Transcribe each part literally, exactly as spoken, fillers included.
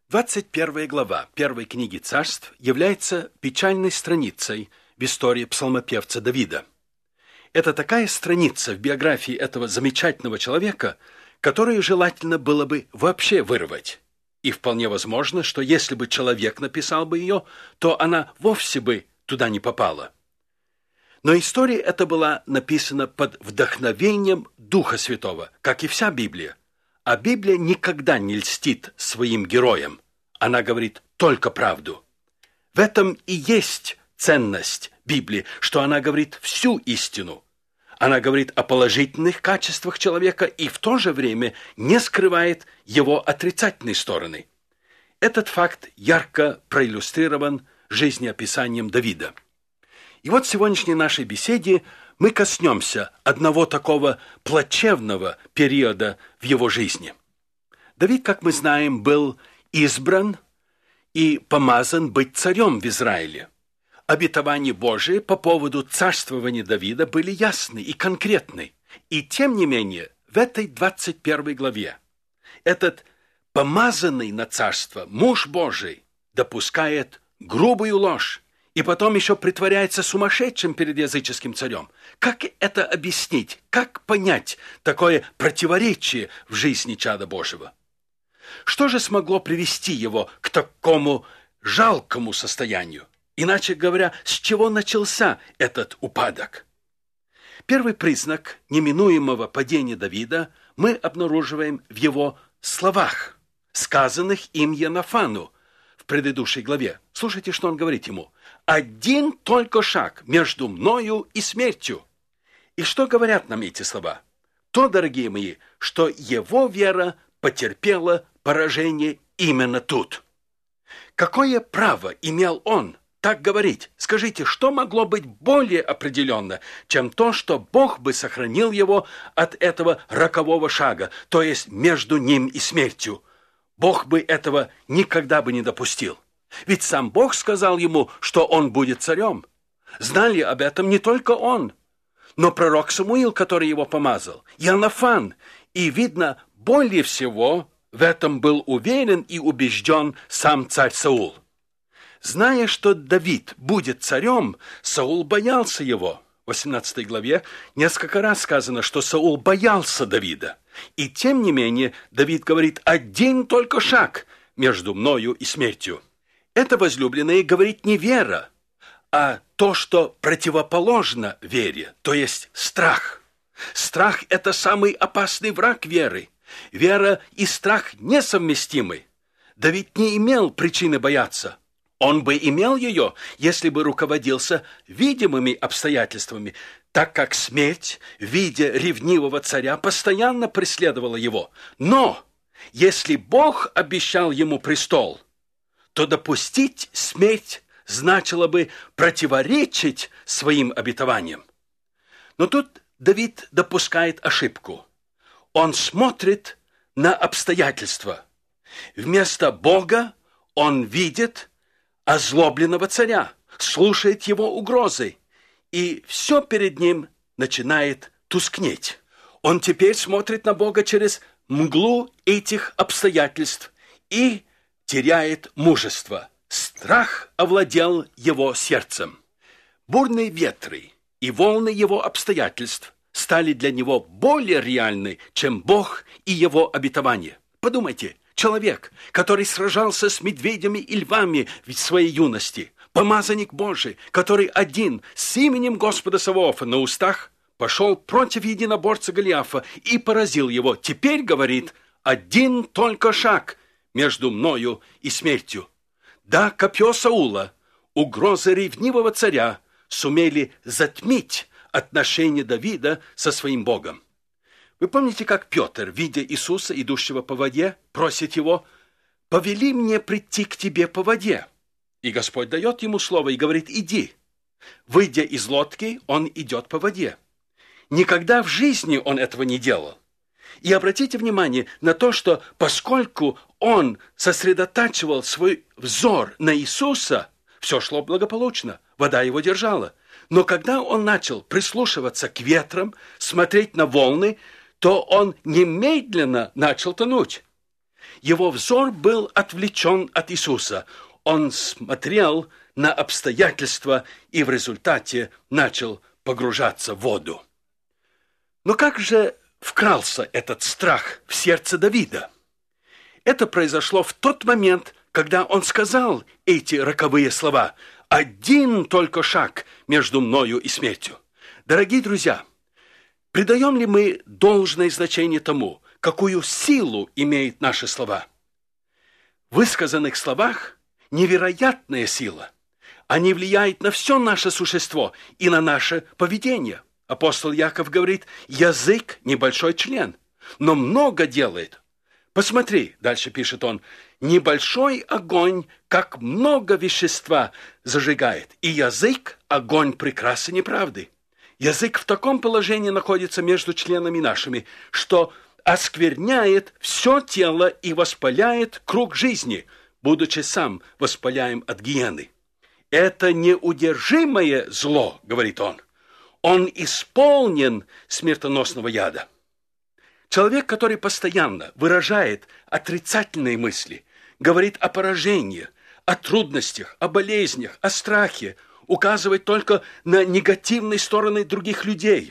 двадцать первая глава первой книги Царств является печальной страницей в истории псалмопевца Давида. Это такая страница в биографии этого замечательного человека, которую желательно было бы вообще вырвать. И вполне возможно, что если бы человек написал бы ее, то она вовсе бы туда не попала. Но история эта была написана под вдохновением Духа Святого, как и вся Библия. А Библия никогда не льстит своим героям. Она говорит только правду. В этом и есть ценность Библии, что она говорит всю истину. Она говорит о положительных качествах человека и в то же время не скрывает его отрицательные стороны. Этот факт ярко проиллюстрирован жизнеописанием Давида. И вот в сегодняшней нашей беседе мы коснемся одного такого плачевного периода в его жизни. Давид, как мы знаем, был избран и помазан быть царем в Израиле. Обетования Божии по поводу царствования Давида были ясны и конкретны. И тем не менее, в этой двадцать первой главе этот помазанный на царство муж Божий допускает грубую ложь и потом еще притворяется сумасшедшим перед языческим царем. Как это объяснить? Как понять такое противоречие в жизни чада Божьего? Что же смогло привести его к такому жалкому состоянию? Иначе говоря, с чего начался этот упадок? Первый признак неминуемого падения Давида мы обнаруживаем в его словах, сказанных им Йонафану в предыдущей главе. Слушайте, что он говорит ему. «Один только шаг между мною и смертью». И что говорят нам эти слова? То, дорогие мои, что его вера потерпела поражение именно тут. Какое право имел он так говорить? Скажите, что могло быть более определенно, чем то, что Бог бы сохранил его от этого рокового шага, то есть между ним и смертью? Бог бы этого никогда бы не допустил. Ведь сам Бог сказал ему, что он будет царем. Знали об этом не только он, но пророк Самуил, который его помазал, Йонафан. И, видно, более всего в этом был уверен и убежден сам царь Саул. Зная, что Давид будет царем, Саул боялся его. В восемнадцатой главе несколько раз сказано, что Саул боялся Давида. И тем не менее Давид говорит: «Один только шаг между мною и смертью». Это, возлюбленные, говорит не вера, а то, что противоположно вере, то есть страх. Страх – это самый опасный враг веры. Вера и страх несовместимы. Давид не имел причины бояться. Он бы имел ее, если бы руководился видимыми обстоятельствами, так как смерть в виде ревнивого царя постоянно преследовала его. Но если Бог обещал ему престол, то допустить смерть значило бы противоречить своим обетованиям. Но тут Давид допускает ошибку. Он смотрит на обстоятельства. Вместо Бога он видит озлобленного царя, слушает его угрозы, и все перед ним начинает тускнеть. Он теперь смотрит на Бога через мглу этих обстоятельств и теряет мужество. Страх овладел его сердцем. Бурные ветры и волны его обстоятельств стали для него более реальны, чем Бог и его обетование. Подумайте, человек, который сражался с медведями и львами в своей юности, помазанник Божий, который один с именем Господа Саваофа на устах пошел против единоборца Голиафа и поразил его, теперь говорит: «Один только шаг между мною и смертью». Да, копье Саула, угрозы ревнивого царя сумели затмить отношения Давида со своим Богом. Вы помните, как Петр, видя Иисуса, идущего по воде, просит его: «Повели мне прийти к тебе по воде». И Господь дает ему слово и говорит: «Иди». Выйдя из лодки, он идет по воде. Никогда в жизни он этого не делал. И обратите внимание на то, что поскольку он сосредотачивал свой взор на Иисуса, все шло благополучно, вода его держала. Но когда он начал прислушиваться к ветрам, смотреть на волны, то он немедленно начал тонуть. Его взор был отвлечен от Иисуса. Он смотрел на обстоятельства и в результате начал погружаться в воду. Но как же вкрался этот страх в сердце Давида? Это произошло в тот момент, когда он сказал эти роковые слова: «Один только шаг между мною и смертью». Дорогие друзья, придаем ли мы должное значение тому, какую силу имеют наши слова? В высказанных словах невероятная сила. Они влияют на все наше существо и на наше поведение. Апостол Яков говорит: язык – небольшой член, но много делает. Посмотри, дальше пишет он, небольшой огонь, как много вещества зажигает, и язык – огонь прекрасы неправды. Язык в таком положении находится между членами нашими, что оскверняет все тело и воспаляет круг жизни, будучи сам воспаляем от гиены. Это неудержимое зло, говорит он. Он исполнен смертоносного яда. Человек, который постоянно выражает отрицательные мысли, говорит о поражении, о трудностях, о болезнях, о страхе, указывает только на негативные стороны других людей,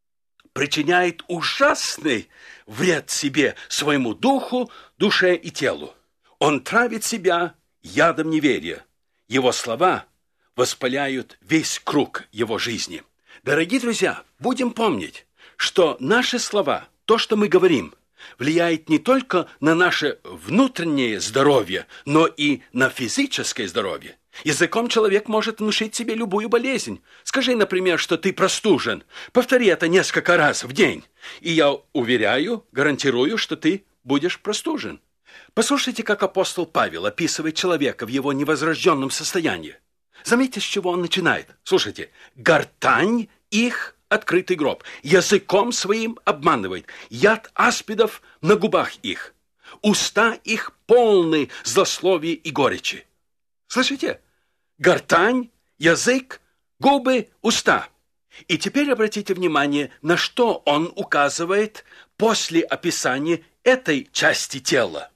причиняет ужасный вред себе, своему духу, душе и телу. Он травит себя ядом неверия. Его слова воспаляют весь круг его жизни. Дорогие друзья, будем помнить, что наши слова, то, что мы говорим, влияет не только на наше внутреннее здоровье, но и на физическое здоровье. Языком человек может внушить себе любую болезнь. Скажи, например, что ты простужен. Повтори это несколько раз в день. И я уверяю, гарантирую, что ты будешь простужен. Послушайте, как апостол Павел описывает человека в его невозрожденном состоянии. Заметьте, с чего он начинает. Слушайте. «Гортань их открытый гроб, языком своим обманывает, яд аспидов на губах их, уста их полны злословия и горечи». Слышите? Гортань, язык, губы, уста. И теперь обратите внимание, на что он указывает после описания этой части тела.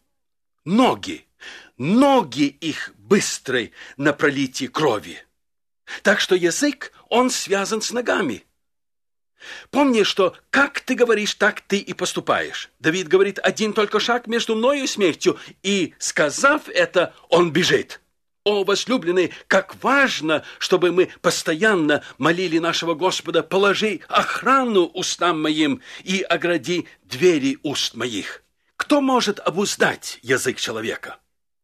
Ноги. Ноги их быстры на пролитии крови. Так что язык, он связан с ногами. Помни, что как ты говоришь, так ты и поступаешь. Давид говорит: один только шаг между мною и смертью. И, сказав это, он бежит. О, возлюбленные, как важно, чтобы мы постоянно молили нашего Господа: положи охрану устам моим и огради двери уст моих. Кто может обуздать язык человека?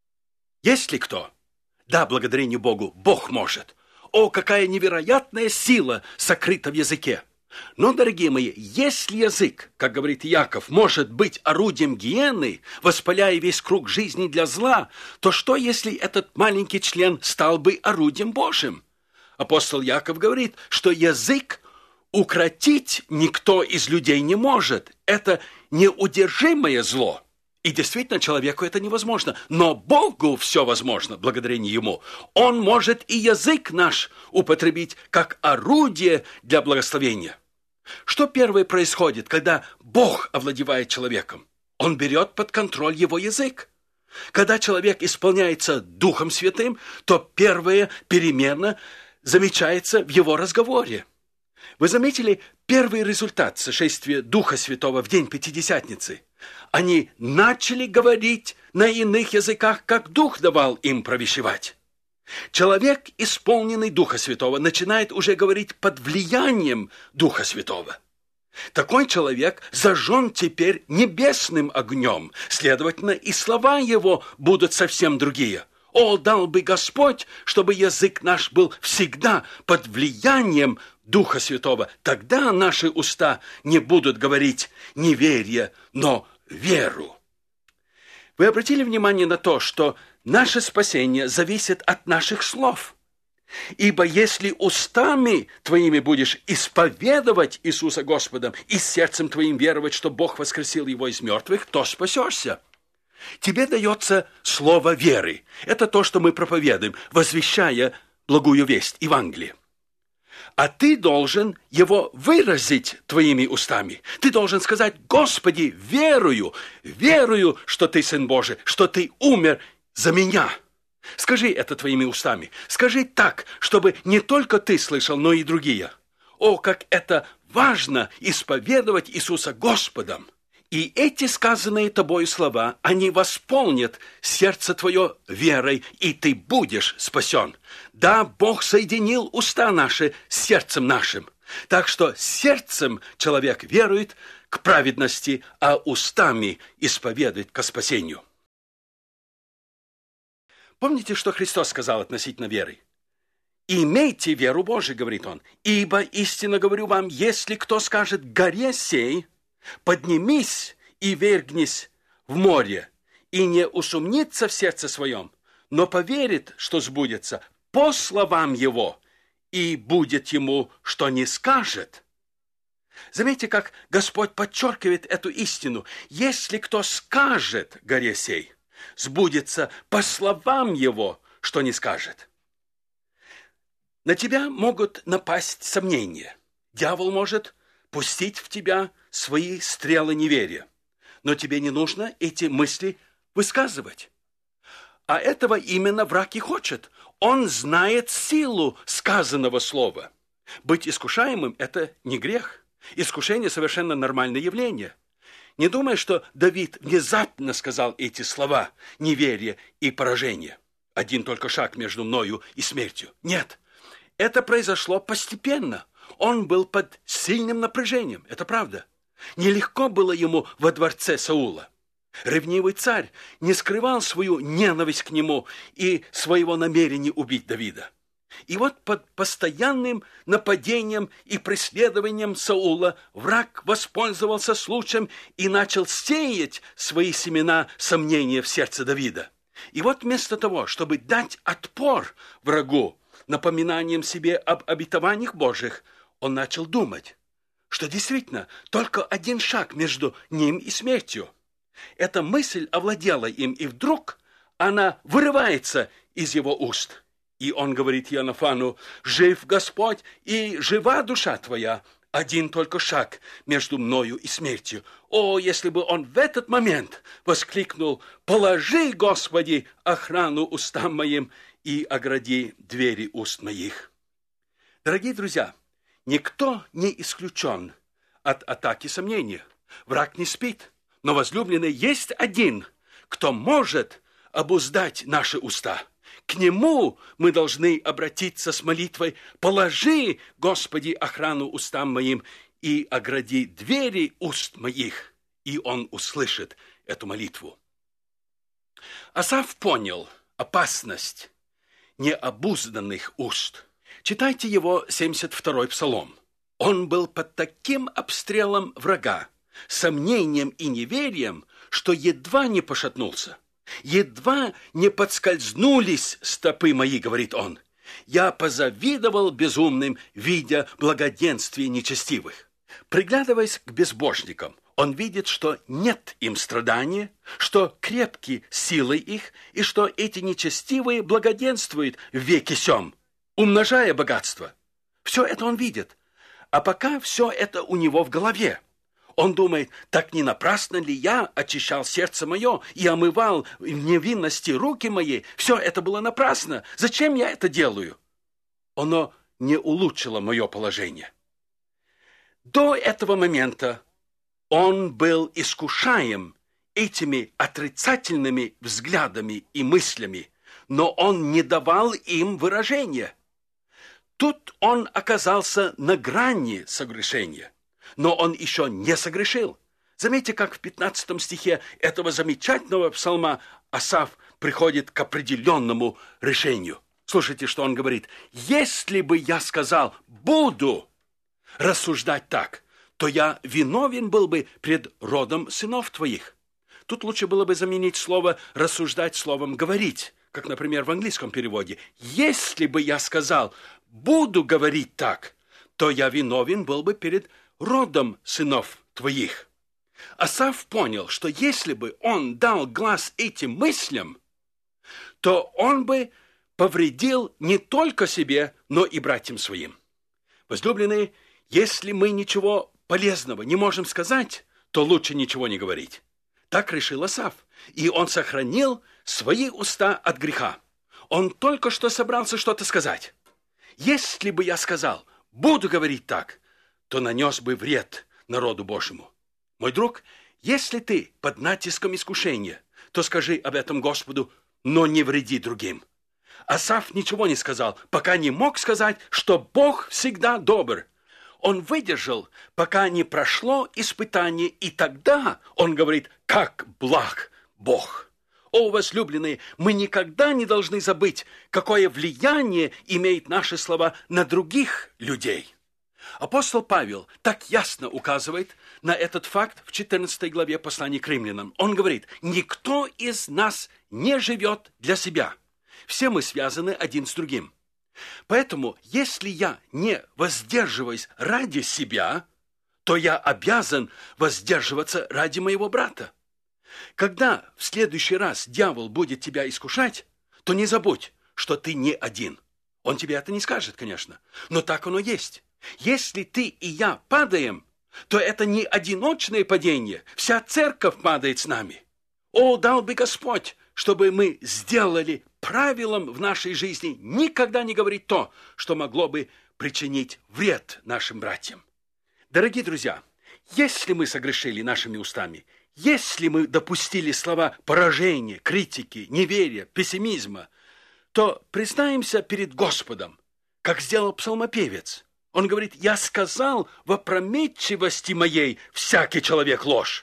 Есть ли кто? Да, благодарение Богу, Бог может. О, какая невероятная сила сокрыта в языке! Но, дорогие мои, если язык, как говорит Яков, может быть орудием гиены, воспаляя весь круг жизни для зла, то что, если этот маленький член стал бы орудием Божьим? Апостол Яков говорит, что язык укротить никто из людей не может. Это неудержимое зло. И действительно, человеку это невозможно. Но Богу все возможно, благодарение Ему. Он может и язык наш употребить как орудие для благословения. Что первое происходит, когда Бог овладевает человеком? Он берет под контроль его язык. Когда человек исполняется Духом Святым, то первая перемена замечается в его разговоре. Вы заметили первый результат сошествия Духа Святого в день Пятидесятницы? Они начали говорить на иных языках, как Дух давал им провещевать. Человек, исполненный Духа Святого, начинает уже говорить под влиянием Духа Святого. Такой человек зажжен теперь небесным огнем, следовательно, и слова его будут совсем другие. О, дал бы Господь, чтобы язык наш был всегда под влиянием Духа Святого. Тогда наши уста не будут говорить неверие, но веру. Вы обратили внимание на то, что наше спасение зависит от наших слов? Ибо если устами твоими будешь исповедовать Иисуса Господом и сердцем твоим веровать, что Бог воскресил Его из мертвых, то спасешься. Тебе дается слово веры. Это то, что мы проповедуем, возвещая благую весть, Евангелие. А ты должен его выразить твоими устами. Ты должен сказать: Господи, верую, верую, что ты Сын Божий, что ты умер за меня. Скажи это твоими устами. Скажи так, чтобы не только ты слышал, но и другие. О, как это важно исповедовать Иисуса Господом. И эти сказанные тобою слова, они восполнят сердце твое верой, и ты будешь спасен. Да, Бог соединил уста наши с сердцем нашим. Так что сердцем человек верует к праведности, а устами исповедует ко спасению. Помните, что Христос сказал относительно веры? «Имейте веру Божию, — говорит Он, — ибо истинно говорю вам, если кто скажет горе сей, поднимись и вергнись в море, и не усомнится в сердце своем, но поверит, что сбудется по словам его, и будет ему, что не скажет». Заметьте, как Господь подчеркивает эту истину. Если кто скажет горе сей, сбудется по словам его, что не скажет. На тебя могут напасть сомнения. Дьявол может пустить в тебя свои стрелы неверия. Но тебе не нужно эти мысли высказывать. А этого именно враг и хочет. Он знает силу сказанного слова. Быть искушаемым – это не грех. Искушение – совершенно нормальное явление. Не думай, что Давид внезапно сказал эти слова неверия и поражения. Один только шаг между мною и смертью. Нет, это произошло постепенно. Он был под сильным напряжением, это правда. Нелегко было ему во дворце Саула. Ревнивый царь не скрывал свою ненависть к нему и своего намерения убить Давида. И вот под постоянным нападением и преследованием Саула враг воспользовался случаем и начал сеять свои семена сомнения в сердце Давида. И вот вместо того, чтобы дать отпор врагу напоминанием себе об обетованиях Божьих, он начал думать, что действительно только один шаг между ним и смертью. Эта мысль овладела им, и вдруг она вырывается из его уст. И он говорит Иоаннафану: «Жив Господь, и жива душа твоя, один только шаг между мною и смертью». О, если бы он в этот момент воскликнул: «Положи, Господи, охрану устам моим и огради двери уст моих». Дорогие друзья, никто не исключен от атаки сомнения. Враг не спит, но, возлюбленный, есть один, кто может обуздать наши уста. К нему мы должны обратиться с молитвой: «Положи, Господи, охрану устам моим и огради двери уст моих». И он услышит эту молитву. Асаф понял опасность необузданных уст. Читайте его семьдесят второй псалом. Он был под таким обстрелом врага, сомнением и неверием, что едва не пошатнулся. «Едва не подскользнулись стопы мои, — говорит он, — я позавидовал безумным, видя благоденствие нечестивых». Приглядываясь к безбожникам, он видит, что нет им страдания, что крепки силы их, и что эти нечестивые благоденствуют в веке сём, умножая богатство. Все это он видит, а пока все это у него в голове. Он думает: так не напрасно ли я очищал сердце мое и омывал в невинности руки мои? Все это было напрасно. Зачем я это делаю? Оно не улучшило мое положение. До этого момента он был искушаем этими отрицательными взглядами и мыслями, но он не давал им выражения. Тут он оказался на грани согрешения. Но он еще не согрешил. Заметьте, как в пятнадцатом стихе этого замечательного псалма Асаф приходит к определенному решению. Слушайте, что он говорит: «Если бы я сказал, буду рассуждать так, то я виновен был бы пред родом сынов твоих». Тут лучше было бы заменить слово «рассуждать» словом «говорить», как, например, в английском переводе. «Если бы я сказал, буду говорить так, то я виновен был бы перед родом сынов твоих». Асаф понял, что если бы он дал глас этим мыслям, то он бы повредил не только себе, но и братьям своим. Возлюбленные, если мы ничего полезного не можем сказать, то лучше ничего не говорить. Так решил Асаф, и он сохранил свои уста от греха. Он только что собрался что-то сказать. Если бы я сказал, буду говорить так, то нанес бы вред народу Божьему. Мой друг, если ты под натиском искушения, то скажи об этом Господу, но не вреди другим. Асаф ничего не сказал, пока не мог сказать, что Бог всегда добр. Он выдержал, пока не прошло испытание, и тогда он говорит, как благ Бог. О, возлюбленные, мы никогда не должны забыть, какое влияние имеют наши слова на других людей. Апостол Павел так ясно указывает на этот факт в четырнадцатой главе послания к римлянам. Он говорит, никто из нас не живет для себя. Все мы связаны один с другим. Поэтому, если я не воздерживаюсь ради себя, то я обязан воздерживаться ради моего брата. Когда в следующий раз дьявол будет тебя искушать, то не забудь, что ты не один. Он тебе это не скажет, конечно, но так оно есть. Если ты и я падаем, то это не одиночное падение, вся церковь падает с нами. О, дал бы Господь, чтобы мы сделали правилом в нашей жизни никогда не говорить то, что могло бы причинить вред нашим братьям. Дорогие друзья, если мы согрешили нашими устами, если мы допустили слова поражения, критики, неверия, пессимизма, то признаемся перед Господом, как сделал псалмопевец. Он говорит, «Я сказал в опрометчивости моей всякий человек ложь».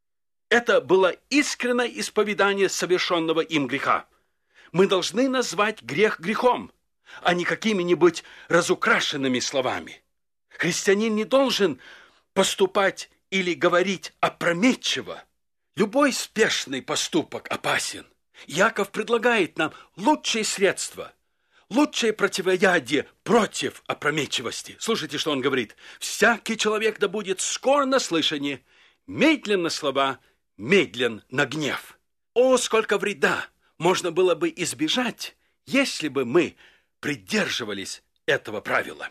Это было искреннее исповедание совершенного им греха. Мы должны назвать грех грехом, а не какими-нибудь разукрашенными словами. Христианин не должен поступать или говорить опрометчиво. Любой спешный поступок опасен. Яков предлагает нам лучшие средства, лучшее противоядие против опрометчивости. Слушайте, что он говорит. «Всякий человек да будет скор на слышание, медлен на слова, медлен на гнев». О, сколько вреда можно было бы избежать, если бы мы придерживались этого правила.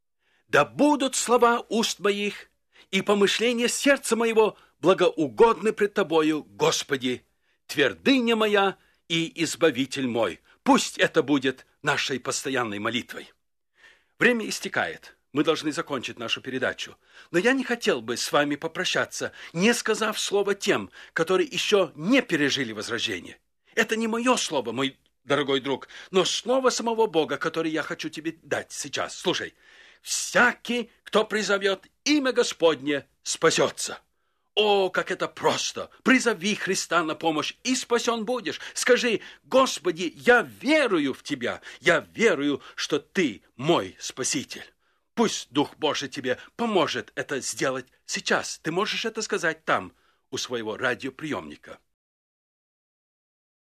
«Да будут слова уст моих и помышления сердца моего благоугодны пред Тобою, Господи, твердыня моя и избавитель мой». Пусть это будет нашей постоянной молитвой. Время истекает. Мы должны закончить нашу передачу. Но я не хотел бы с вами попрощаться, не сказав слово тем, которые еще не пережили возрождение. Это не мое слово, мой дорогой друг, но слово самого Бога, которое я хочу тебе дать сейчас. Слушай. «Всякий, кто призовет имя Господне, спасется». О, как это просто! Призови Христа на помощь, и спасен будешь. Скажи, Господи, я верую в Тебя, я верую, что Ты мой Спаситель. Пусть Дух Божий тебе поможет это сделать сейчас. Ты можешь это сказать там, у своего радиоприемника.